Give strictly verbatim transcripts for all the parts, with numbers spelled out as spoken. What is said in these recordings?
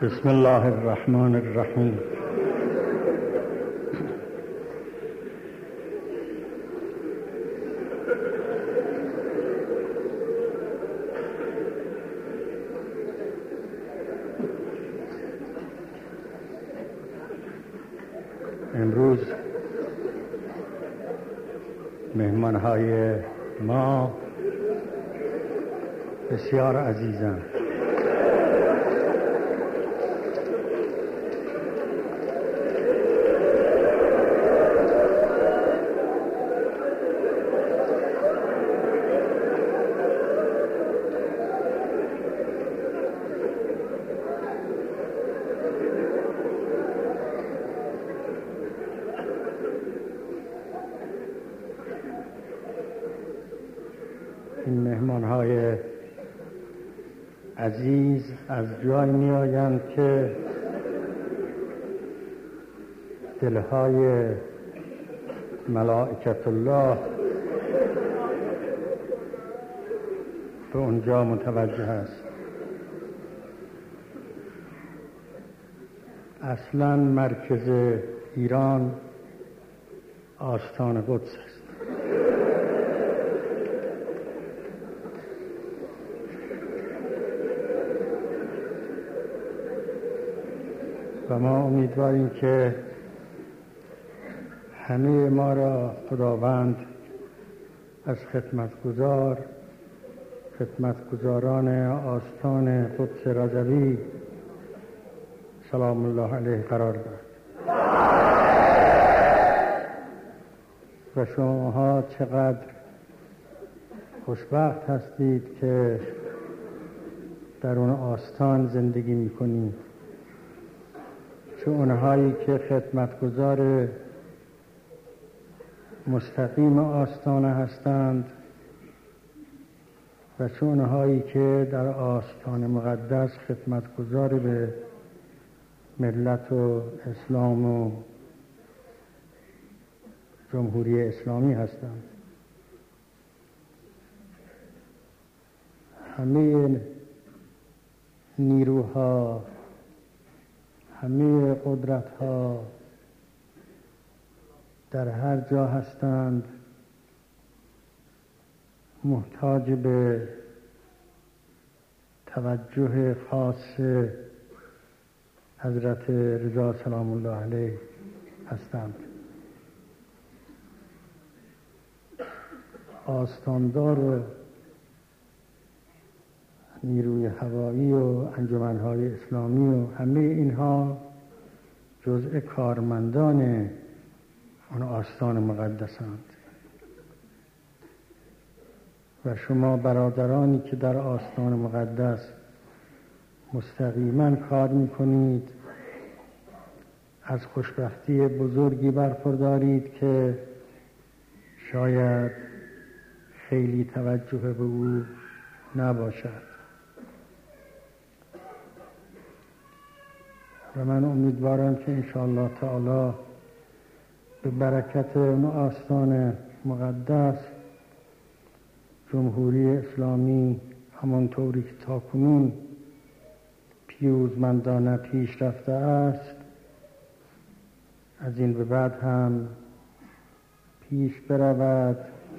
بسم الله الرحمن الرحیم. امروز مهمانهای ما بسیار عزیزند. این مهمان‌های عزیز از جای می آیند که دلهای ملائکت الله به اونجا متوجه است. اصلاً مرکز ایران آستان قدس است. و ما امیدواریم که همه ما را خداوند از خدمتگزار خدمتگزاران آستان قدس رضوی سلام الله علیه قرار داد و شماها چقدر خوشبخت هستید که در اون آستان زندگی می‌کنید، چه اونهایی که خدمتگزار مستقیم آستانه هستند و چه اونهایی که در آستان مقدس خدمتگزار به ملت و اسلام و جمهوری اسلامی هستند. همه نیروها، همه قدرت‌ها در هر جا هستند محتاج به توجه خاص حضرت رضا سلام الله علیه هستند. آستاندار و نیروی هوایی و انجمن‌های اسلامی و همه اینها جزء کارمندان آن آستان مقدسند و شما برادرانی که در آستان مقدس مستقیما کار می‌کنید از خوشبختی بزرگی برخوردارید که شاید خیلی توجه به او نباشد و من امیدوارم که انشاءالله تعالی به برکت اون آستان مقدس جمهوری اسلامی همانطوری که تاکنون پیروزمندانه پیش رفته است از این به بعد هم پیش برود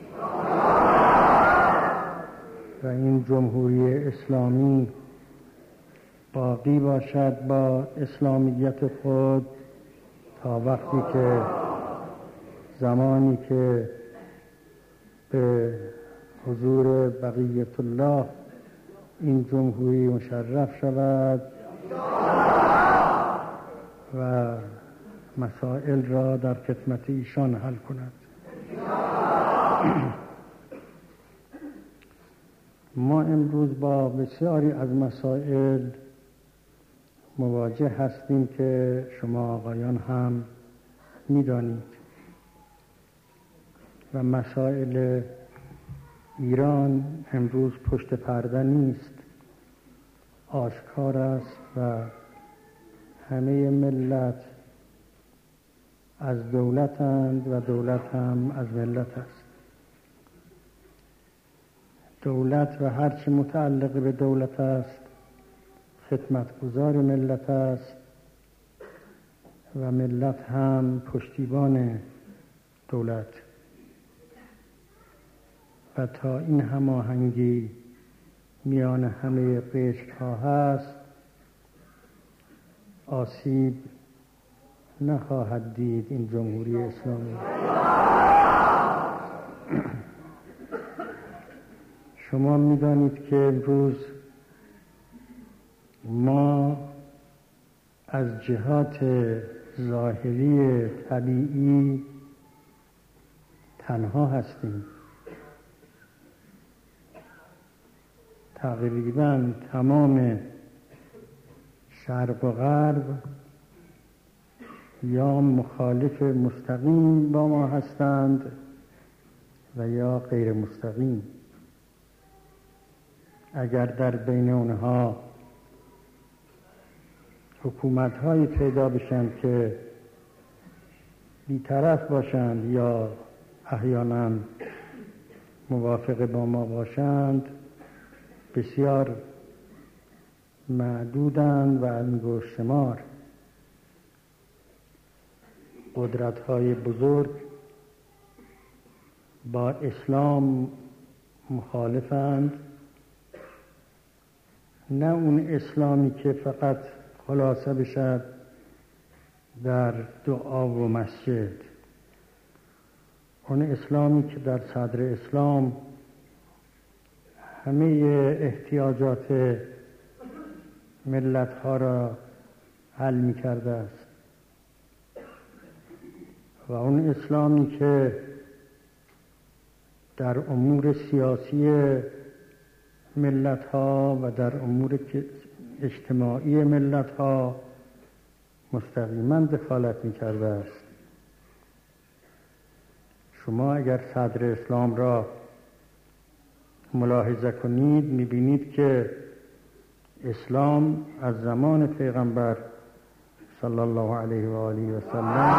و این جمهوری اسلامی باقی باشد با اسلامیت خود تا وقتی که زمانی که به حضور بقیت الله این جمهوری مشرف شود و مسائل را در خدمت ایشان حل کند. ما امروز با بسیاری از مسائل مواجه هستیم که شما آقایان هم می‌دانید و مسائل ایران امروز پشت پرده نیست، آشکار است و همه ملت از دولتند و دولت هم از ملت است. دولت و هر چه متعلق به دولت است خدمتگزار ملت است و ملت هم پشتیبان دولت و تا این هماهنگی میان همه قشرها هست آسیب نخواهد دید این جمهوری اسلامی. شما می‌دانید که امروز ما از جهات ظاهری طبیعی تنها هستیم. تقریباً تمام شرق و غرب یا مخالف مستقیم با ما هستند و یا غیر مستقیم. اگر در بین اونها حکومت‌هایی پیدا بشن که بی‌طرف باشند یا احیانا موافق با ما باشند بسیار معدودند و انگشت شمار. قدرت‌های بزرگ با اسلام مخالفند، نه اون اسلامی که فقط خلاصه بشد در دعا و مسجد، اون اسلامی که در صدر اسلام همه احتیاجات ملت‌ها را حل می کرده است و اون اسلامی که در امور سیاسی ملت‌ها و در امور اجتماعی ملت‌ها مستقیما دخالت می کرده است. شما اگر صدر اسلام را ملاحظه کنید می‌بینید که اسلام از زمان پیغمبر صلی الله علیه و آله و سلم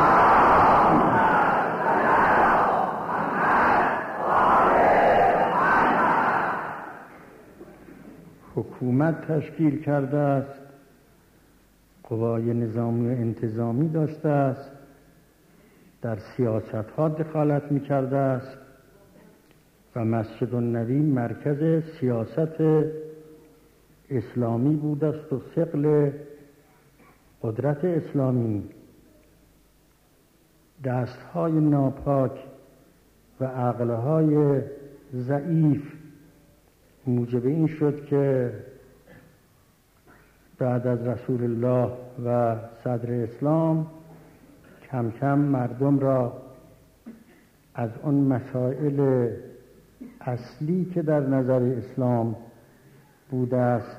حکومت تشکیل کرده است، قوای نظامی و انتظامی داشته است، در سیاست‌ها دخالت می‌کرده است و مسجد النبی مرکز سیاست اسلامی بوده است و ثقل قدرت اسلامی. دست‌های ناپاک و عقل‌های ضعیف موجب این شد که بعد از رسول الله و صدر اسلام کم کم مردم را از اون مسائل اصلی که در نظر اسلام بوده است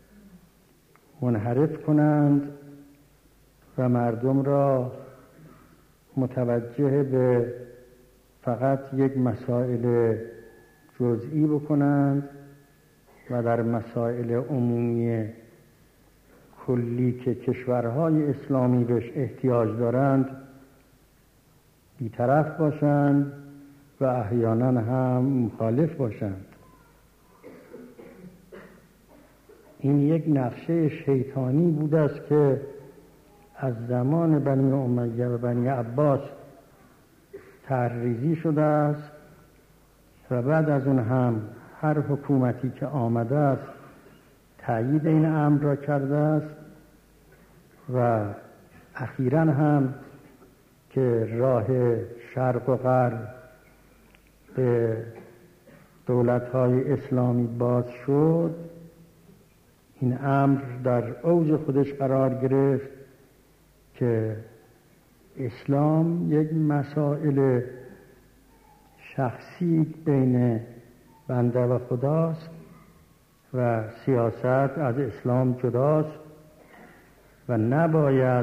منحرف کنند و مردم را متوجه به فقط یک مسائل جزئی بکنند و در مسائل عمومی کلی که کشورهای اسلامی بهش احتیاج دارند بی‌طرف باشند و احیانا هم مخالف باشند. این یک نقشه شیطانی بوده است که از زمان بنی امیه و بنی عباس طرح‌ریزی شده است و بعد از اون هم هر حکومتی که آمده است تأیید این امر را کرده است و اخیراً هم که راه شرق و غرب به دولت‌های اسلامی باز شد این امر در اوج خودش قرار گرفت که اسلام یک مسائل شخصی بین بنده و خداست و سیاست از اسلام جداست و نباید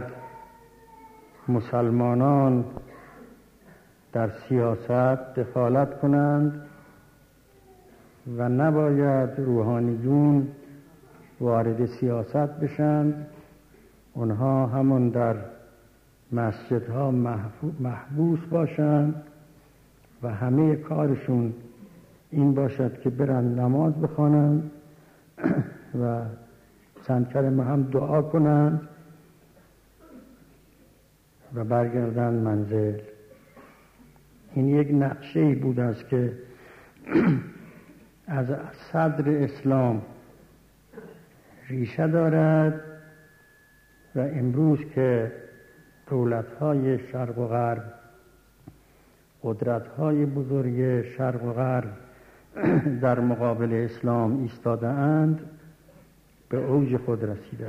مسلمانان در سیاست دخالت کنند و نباید روحانیون وارد سیاست بشند. اونها همون در مسجدها محبوس باشند و همه کارشون این باشد که برن نماز بخوانند و پسند کردن هم دعا کنند و برگردن منزل. این یک نقشه‌ای بود است که از صدر اسلام ریشه دارد و امروز که دولت‌های شرق و غرب، قدرت‌های بزرگ شرق و غرب در مقابل اسلام ایستاده اند، به اوج خود رسیده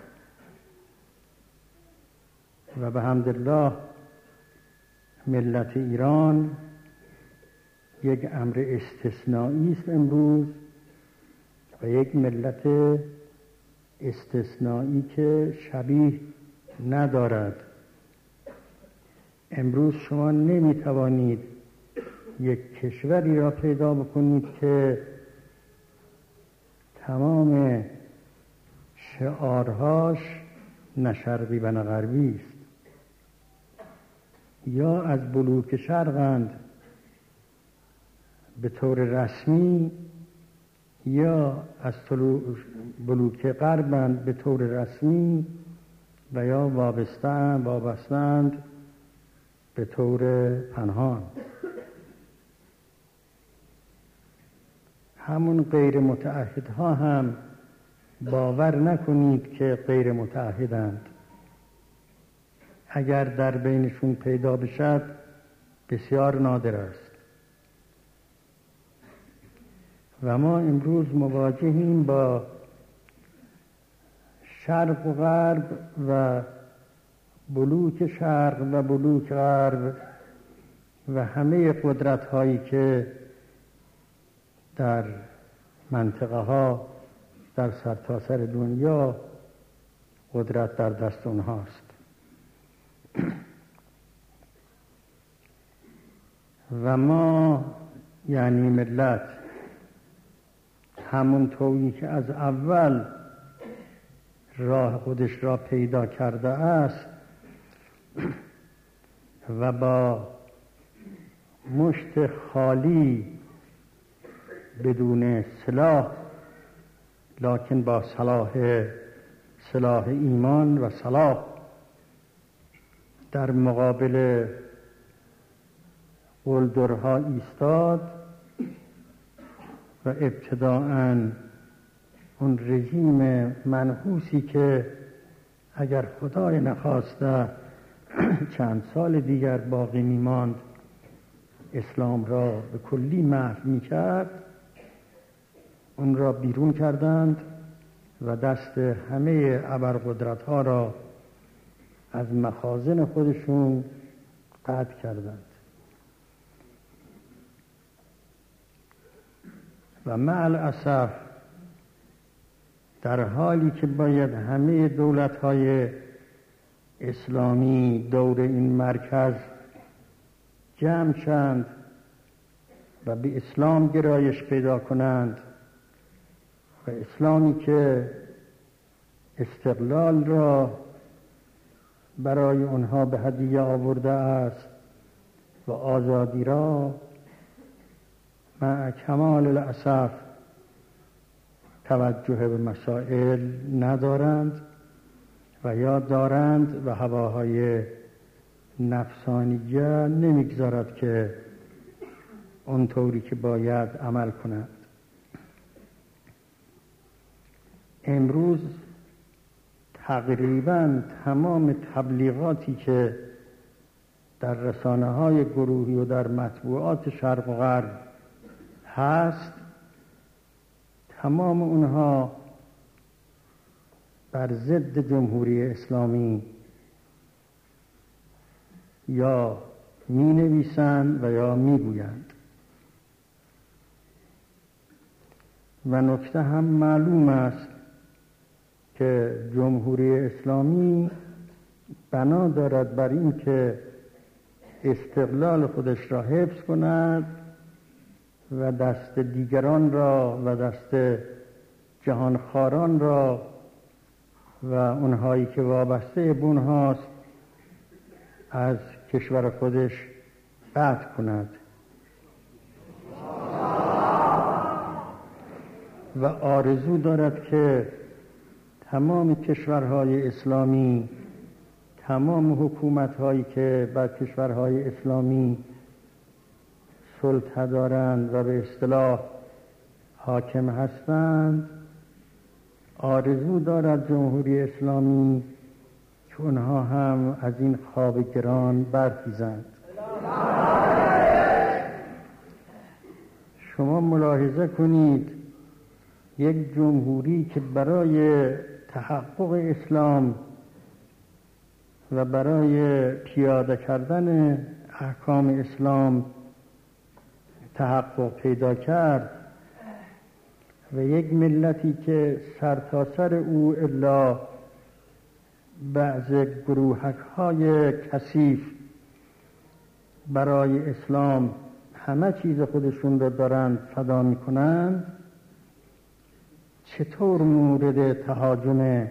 و به حمدالله ملت ایران یک امر استثنایی است امروز و یک ملت استثنایی که شبیه ندارد. امروز شما نمیتوانید یک کشوری را پیدا بکنید که تمام شعارهاش نه شرقی و نه غربی است، یا از بلوک شرقند به طور رسمی یا از بلوک غربند به طور رسمی و یا وابسته‌اند وابسته‌اند به طور پنهان. همون غیر متعهدها هم باور نکنید که غیر متعهدند. اگر در بینشون پیدا بشد بسیار نادر است. و ما امروز مواجهیم با شرق و غرب و بلوک شرق و بلوک غرب و همه قدرت هایی که در منطقه ها در سرتاسر دنیا قدرت در دست اونهاست. و ما یعنی ملت همون طوری که از اول راه خودش را پیدا کرده است و با مشت خالی بدون سلاح، لکن با سلاح سلاح ایمان و صلاح در مقابل قلدرها ایستاد و ابتداءً اون رژیم منحوسی که اگر خدای نخواسته چند سال دیگر باقی میماند اسلام را به کلی محو میکرد، اون را بیرون کردند و دست همه ابرقدرت ها را از مخازن خودشون قطع کردند. و مع الاسف در حالی که باید همه دولت‌های اسلامی دور این مرکز جمع شند و به اسلام گرایش پیدا کنند و اسلامی که استقلال را برای آنها به هدیه آورده است و آزادی را، مع کمال الاسف توجه به مسائل ندارند و یا دارند و هواهای نفسانیه نمیگذارد که اونطوری که باید عمل کنند. امروز تقریبا تمام تبلیغاتی که در رسانه های گروهی و در مطبوعات شرق و غرب هست، تمام اونها بر ضد جمهوری اسلامی یا می نویسند و یا می گویند. و نکته هم معلوم است که جمهوری اسلامی بنا دارد بر این که استقلال خودش را حفظ کند و دست دیگران را و دست جهانخواران را و اونهایی که وابسته به اونهاست از کشور خودش قطع کند و آرزو دارد که تمام کشورهای اسلامی، تمام حکومت‌هایی که بر کشورهای اسلامی سلطه دارند و به اصطلاح حاکم هستند، آرزو دارد جمهوری اسلامی که اونها هم از این خواب گران برخیزند. شما ملاحظه کنید یک جمهوری که برای تحقق اسلام و برای پیاده کردن احکام اسلام تحقق پیدا کرد و یک ملتی که سرتاسر او الا بعض گروهک های کثیف برای اسلام همه چیز خودشون رو دارند فدا می کنند، چطور مورد تهاجم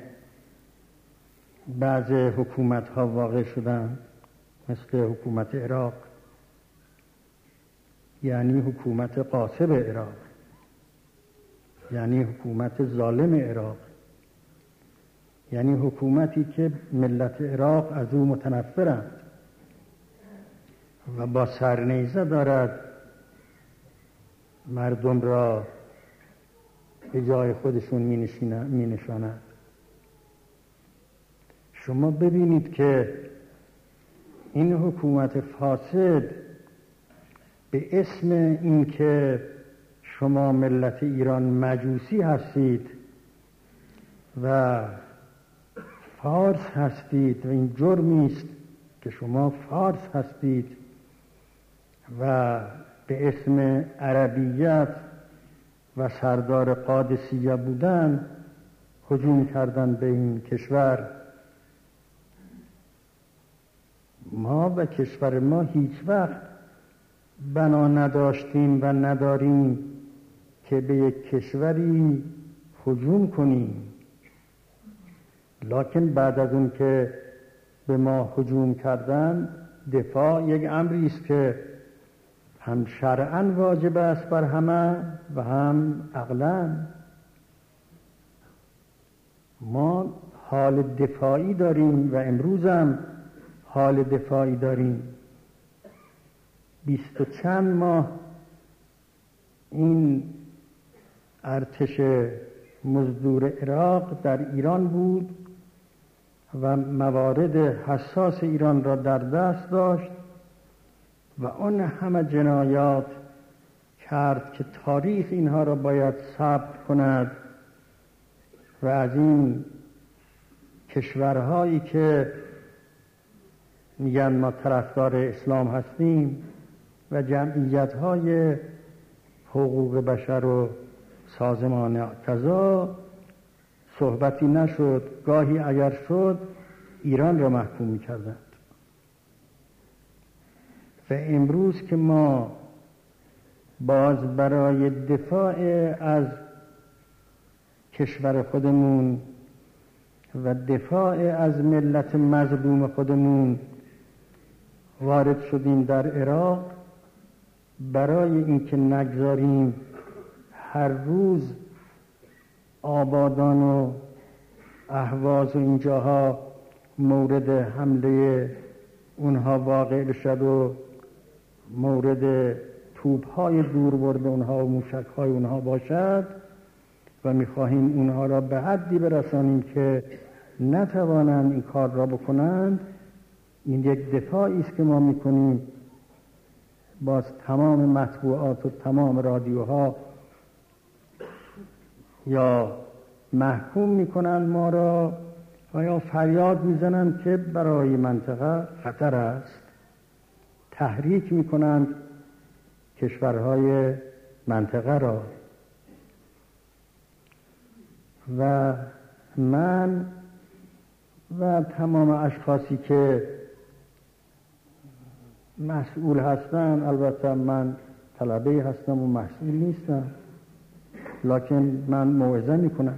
بعض حکومت ها واقع شدن؟ مثل حکومت عراق، یعنی حکومت غاصب عراق، یعنی حکومت ظالم عراق، یعنی حکومتی که ملت عراق از او متنفرند و با سرنیزه دارد مردم را به جای خودشون می نشاند. شما ببینید که این حکومت فاسد به اسم این که شما ملت ایران مجوسی هستید و فارس هستید و این جرمی است که شما فارس هستید و به اسم عربیت و سردار قادسیه بودن هجوم کردن به این کشور. ما و کشور ما هیچ وقت بنا نداشتیم و نداریم که به یک کشوری هجوم کنیم، لکن بعد از اون که به ما هجوم کردن، دفاع یک امری است که هم شرعاً واجب است بر همه و هم عقلاً. ما حال دفاعی داریم و امروز هم حال دفاعی داریم. بیست و چند ماه این ارتش مزدور عراق در ایران بود و موارد حساس ایران را در دست داشت و آن همه جنایات کرد که تاریخ اینها را باید ثبت کند و از این کشورهایی که میگن ما طرفدار اسلام هستیم و جمعیت‌های حقوق بشر و سازمان کذا صحبتی نشد، گاهی اگر شد ایران را محکوم می‌کردند. و امروز که ما باز برای دفاع از کشور خودمون و دفاع از ملت مظلوم خودمون وارد شدیم در عراق، برای اینکه نگذاریم هر روز آبادان و اهواز و اینجاها مورد حمله اونها واقع بشد و مورد توپ‌های دور برده اونها و موشک‌های اونها باشد و می‌خواهیم اونها را به حدی برسانیم که نتوانند این کار را بکنند. این یک دفاعی است که ما می‌کنیم. باز تمام مطبوعات و تمام رادیوها یا محکوم می‌کنند ما را و یا فریاد می‌زنند که برای منطقه خطر است، تحریک می‌کنند کشورهای منطقه را. و من و تمام اشخاصی که مسئول هستن، البته من طلبه هستم و مسئول نیستم، لکن من موعظه میکنم.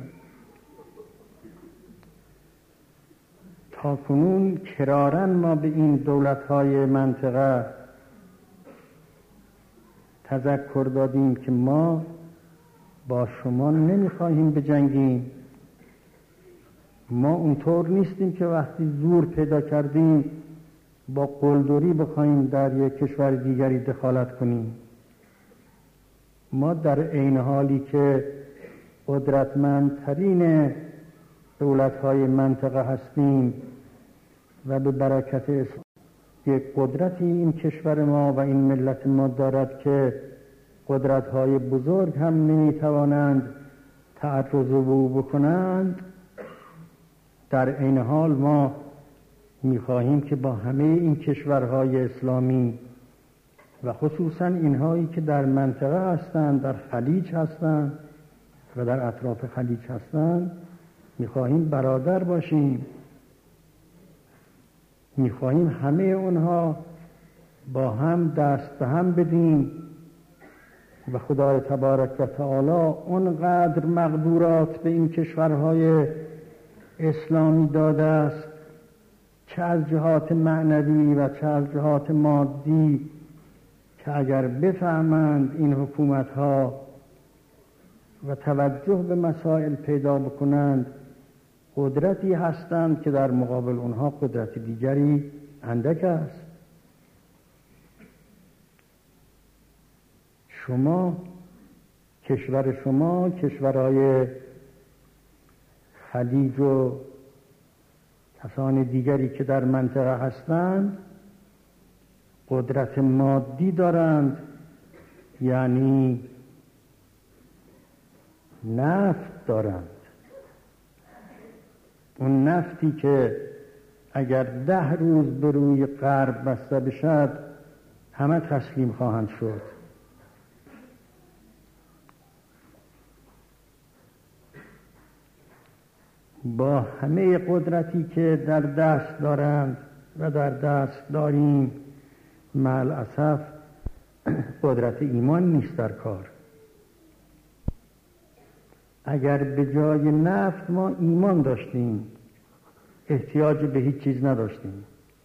تا کنون کرارن ما به این دولت‌های منطقه تذکر دادیم که ما با شما نمیخواهیم بجنگیم، ما اونطور نیستیم که وقتی زور پیدا کردیم با قلدری بخوایم در یک کشور دیگری دخالت کنیم. ما در عین حالی که قدرتمندترین دولت‌های منطقه هستیم و به برکت اسلام یک قدرتی این کشور ما و این ملت ما دارد که قدرت‌های بزرگ هم نمی‌توانند تعرض به او بکنند، در عین حال ما می‌خواهیم که با همه این کشورهای اسلامی و خصوصاً اینهایی که در منطقه هستند، در خلیج هستند و در اطراف خلیج هستند، می‌خواهیم برادر باشیم. می‌خواهیم همه اونها با هم دست به هم بدیم و خدای تبارک و تعالی اونقدر مقدورات به این کشورهای اسلامی داده است، چه از جهات معنوی و چه از جهات مادی، که اگر بفهمند این حکومت‌ها و توجه به مسائل پیدا بکنند، قدرتی هستند که در مقابل اونها قدرت دیگری اندک است. شما کشور شما کشورهای خلیج و کسان دیگری که در منطقه هستند قدرت مادی دارند، یعنی نفت دارند. اون نفتی که اگر ده روز به روی غرب بسته بشد همه تسلیم خواهند شد. با همه قدرتی که در دست دارند و در دست داریم، مع الاسف قدرت ایمان نیست در کار. اگر به جای نفت ما ایمان داشتیم، احتیاج به هیچ چیز نداشتیم.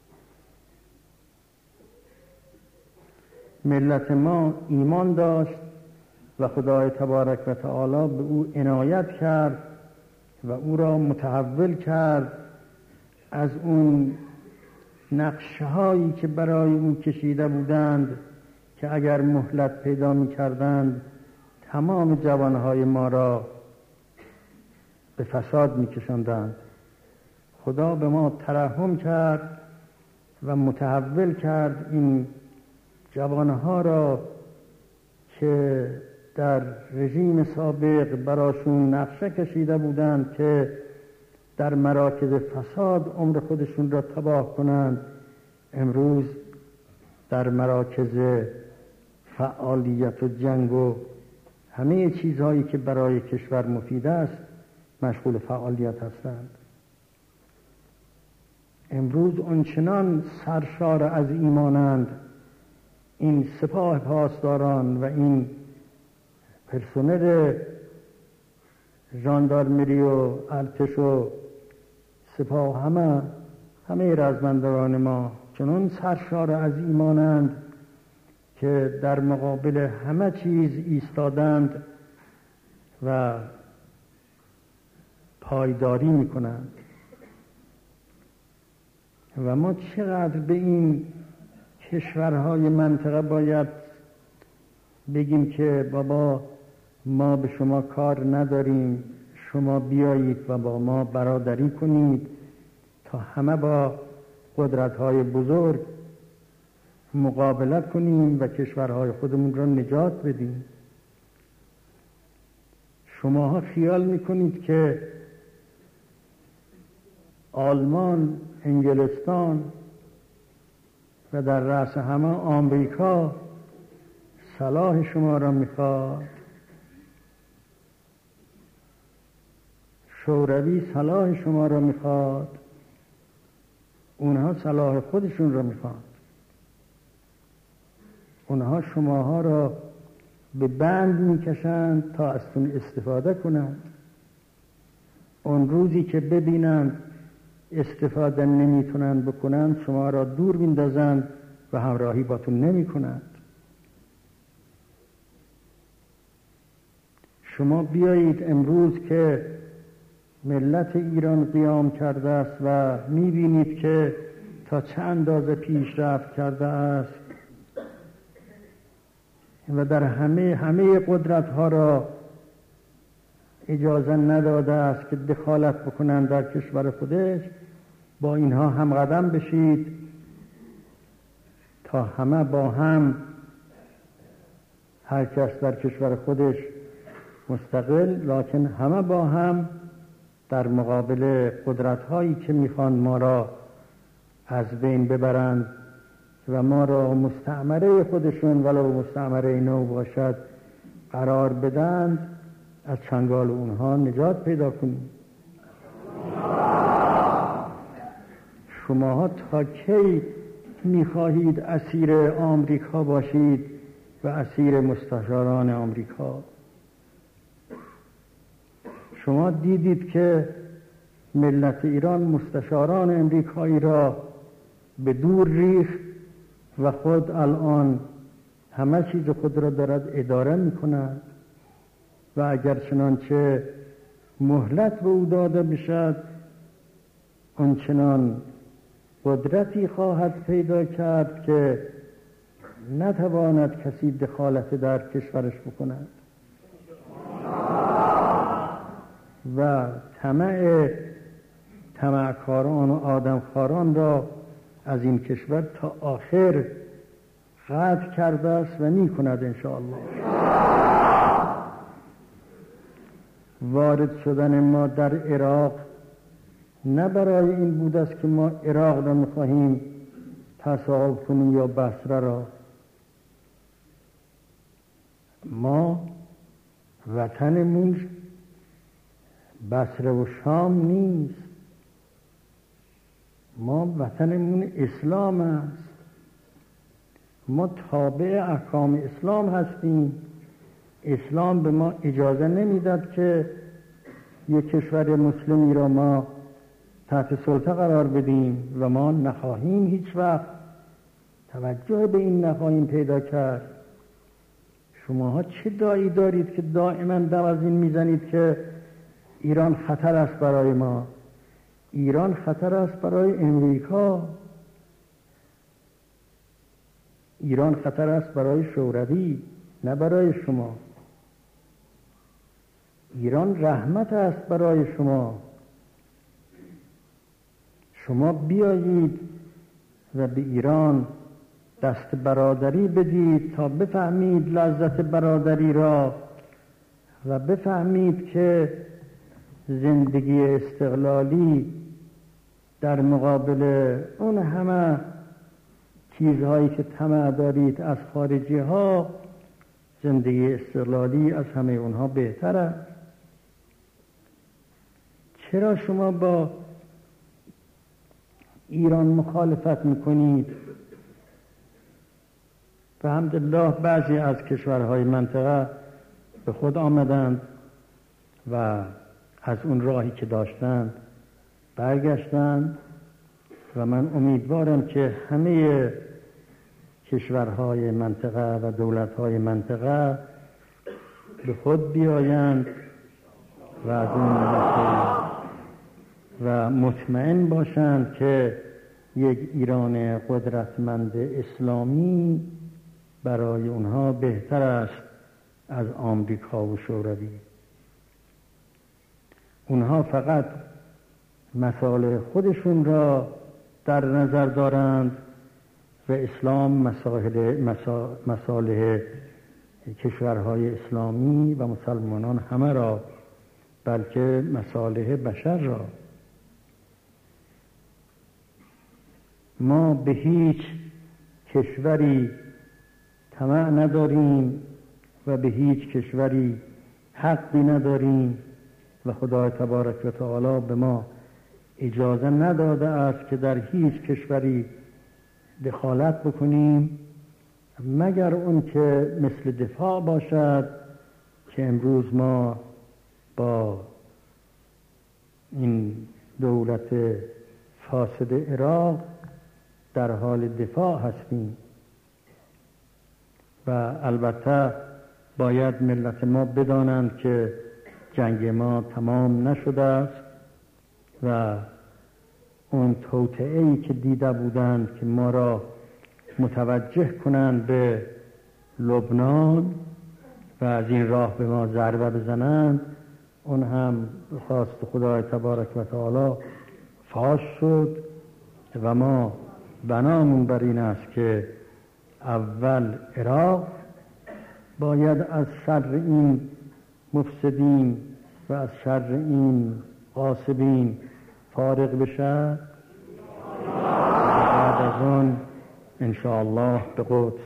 ملت ما ایمان داشت و خدای تبارک و تعالی به او عنایت کرد و او را متحول کرد از اون نقشه هایی که برای او کشیده بودند که اگر مهلت پیدا می کردند تمام جوانهای ما را به فساد می کشندند. خدا به ما ترحم کرد و متحول کرد این جوانها را که در رژیم سابق براشون نقشه کشیده بودند که در مراکز فساد عمر خودشون را تباه کنند، امروز در مراکز فعالیت و جنگ و همه چیزهایی که برای کشور مفید است مشغول فعالیت هستند. امروز آنچنان سرشار از ایمانند این سپاه پاسداران و این پرسنل ژاندارمری و ارتش و سپاه، همه همه رزمندگان ما چنان سرشار از ایمانند که در مقابل همه چیز ایستادند و پایداری میکنند. و ما چقدر به این کشورهای منطقه باید بگیم که بابا ما به شما کار نداریم، شما بیایید و با ما برادری کنید تا همه با قدرت‌های بزرگ مقابلت کنیم و کشورهای خودمون را نجات بدیم. شماها خیال میکنید که آلمان، انگلستان و در رأس همه آمریکا صلاح شما را میخواد؟ شوروی صلاح شما را میخواد؟ اونها صلاح خودشون را میخواد. اونها شماها را به بند میکشند تا ازتون استفاده کنند. اون روزی که ببینند استفاده نمیتونند بکنند شما را دور میندازند و همراهی باتون نمی کنند. شما بیایید امروز که ملت ایران قیام کرده است و می‌بینید که تا چه اندازه پیشرفت کرده است و در همه همه قدرت‌ها را اجازه نداده است که دخالت بکنند در کشور خودش. با اینها هم قدم بشید تا همه با هم، هر کس در کشور خودش مستقل، لکن همه با هم در مقابل قدرت‌هایی که میخوان ما را از بین ببرند و ما را مستعمره خودشون ولو مستعمره نو باشد قرار بدند، از چنگال اونها نجات پیدا کنیم. شماها تا کی میخواهید اسیر آمریکا باشید و اسیر مستشاران آمریکا؟ شما دیدید که ملت ایران مستشاران امریکایی را به دور ریخت و خود الان همه چیز خود را دارد اداره می کند و اگر چنانچه مهلت به او داده بشد آنچنان قدرتی خواهد پیدا کرد که نتواند کسی دخالت در کشورش بکند و طمع طمعکاران و آدمخواران را از این کشور تا آخر قطع کرده است و می کند انشاءالله. وارد شدن ما در عراق نه برای این بود است که ما عراق را می‌خواهیم تصاحب کنیم یا بصره را. ما وطنمون بصره و شام نیست، ما وطنمون اسلام است. ما تابع احکام اسلام هستیم. اسلام به ما اجازه نمیداد که یک کشور مسلمی را ما تحت سلطه قرار بدیم و ما نخواهیم هیچ وقت توجه به این نخواهیم پیدا کرد. شماها چه دایی دارید که دائما دم از این میزنید که ایران خطر است برای ما؟ ایران خطر است برای امریکا، ایران خطر است برای شوروی، نه برای شما. ایران رحمت است برای شما. شما بیایید و به ایران دست برادری بدید تا بفهمید لذت برادری را و بفهمید که زندگی استقلالی در مقابل اون همه چیزهایی که طمع دارید از خارجی ها، زندگی استقلالی از همه اونها بهتر است. چرا شما با ایران مخالفت میکنید؟ به حمدالله بعضی از کشورهای منطقه به خود آمدند و از اون راهی که داشتند برگشتند و من امیدوارم که همه کشورهای منطقه و دولتهای منطقه به خود بیایند و از اون و مطمئن باشند که یک ایران قدرتمند اسلامی برای اونها بهتر است از آمریکا و شوروی. اونها فقط مصالح خودشون را در نظر دارند و اسلام مصالح کشورهای اسلامی و مسلمانان همه را، بلکه مصالح بشر را. ما به هیچ کشوری طمع نداریم و به هیچ کشوری حقی نداریم و خدای تبارک و تعالی به ما اجازه نداده است که در هیچ کشوری دخالت بکنیم مگر اون که مثل دفاع باشد که امروز ما با این دولت فاسد عراق در حال دفاع هستیم. و البته باید ملت ما بدانند که جنگ ما تمام نشده است و اون توطئه‌ای که دیده بودند که ما را متوجه کنند به لبنان و از این راه به ما ضربه بزنند، اون هم خواست خدای تبارک و تعالی فاش شد و ما بنامون بر این است که اول عراق باید از شر این مفسدین و از شر این غاصبین فارغ بشه، بعد از اون انشاءالله به قدس.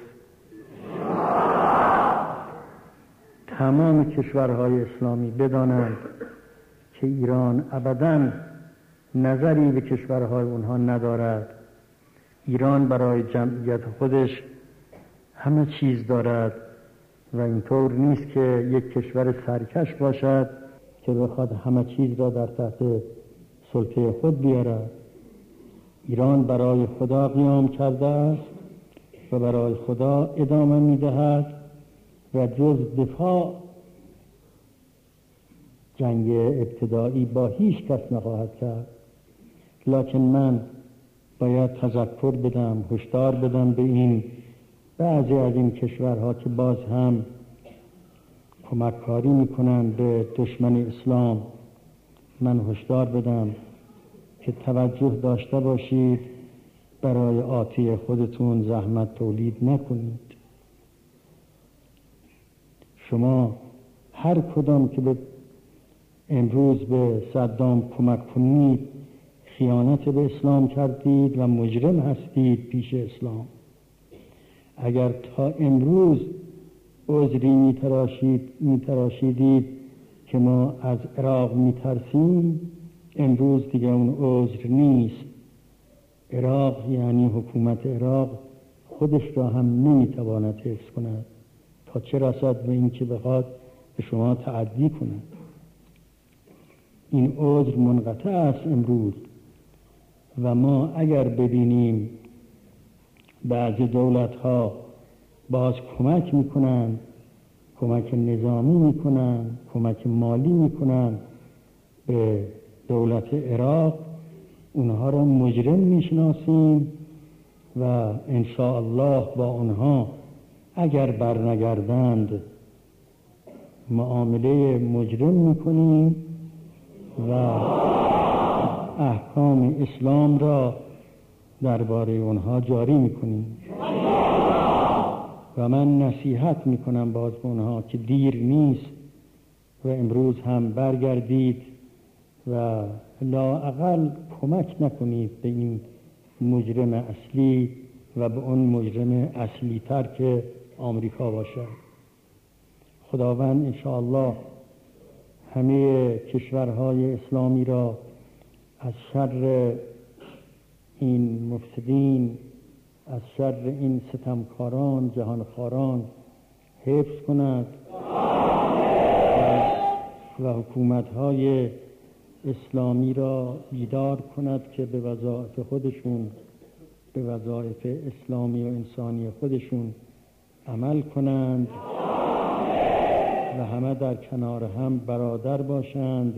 تمام کشورهای اسلامی بدانند که ایران ابداً نظری به کشورهای اونها ندارد. ایران برای جمعیت خودش همه چیز دارد و اینطور نیست که یک کشور سرکش باشد که بخواد همه چیز را در تحت سلطه خود بیارد. ایران برای خدا قیام کرده است و برای خدا ادامه می‌دهد و جز دفاع جنگ ابتدایی با هیچ کس نخواهد کرد. لکن من باید تذکر بدم، هشدار بدم به این بعضی از این کشورها که باز هم کمککاری میکنند به دشمن اسلام. من هشدار بدم که توجه داشته باشید، برای آتی خودتون زحمت تولید نکنید. شما هر کدام که به امروز به صدام کمک کنید خیانت به اسلام کردید و مجرم هستید پیش اسلام. اگر تا امروز عذری میتراشید میتراشیدید که ما از عراق میترسیم، امروز دیگه اون عذر نیست. عراق یعنی حکومت عراق خودش را هم نمیتواند حفظ کند، تا چه رسد به این که بخواد به شما تعدی کند. این عذر منقطع است امروز و ما اگر ببینیم بعضی دولت ها باز کمک میکنن، کمک نظامی میکنن، کمک مالی میکنن به دولت عراق، اونها را مجرم میشناسیم و انشاءالله با اونها اگر برنگردند معامله مجرم میکنیم و احکام اسلام را درباره اونها جاری میکنیم. و من نصیحت میکنم باز به اونها که دیر نیست و امروز هم برگردید و لااقل کمک نکنید به این مجرم اصلی و به اون مجرم اصلی تر که آمریکا باشد. خداوند انشاءالله همه کشورهای اسلامی را از شر این مفسدین، از شر این ستمکاران، جهانخواران حفظ کند و حکومت‌های اسلامی را بیدار کند که به وظایف خودشون، به وظایف اسلامی و انسانی خودشون عمل کنند و همه در کنار هم برادر باشند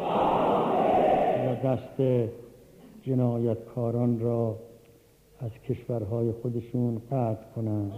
و دست جنایتکاران را از کشورهای خودشون قطع کنند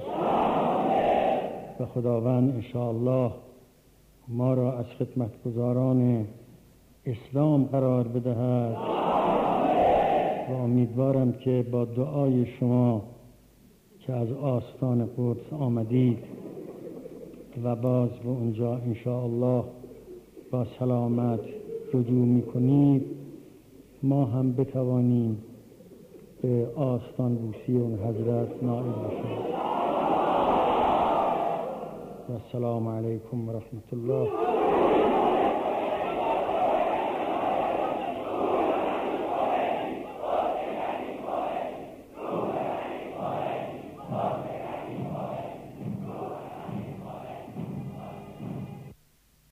و خداوند انشاءالله ما را از خدمتگزاران اسلام قرار بدهد و امیدوارم که با دعای شما که از آستان قدس آمدید و باز به اونجا انشاءالله با سلامت رجوع میکنید، ما هم بتوانیم به آستان بوسی اون حضرت نائل بشیم. و السلام علیکم و رحمت الله.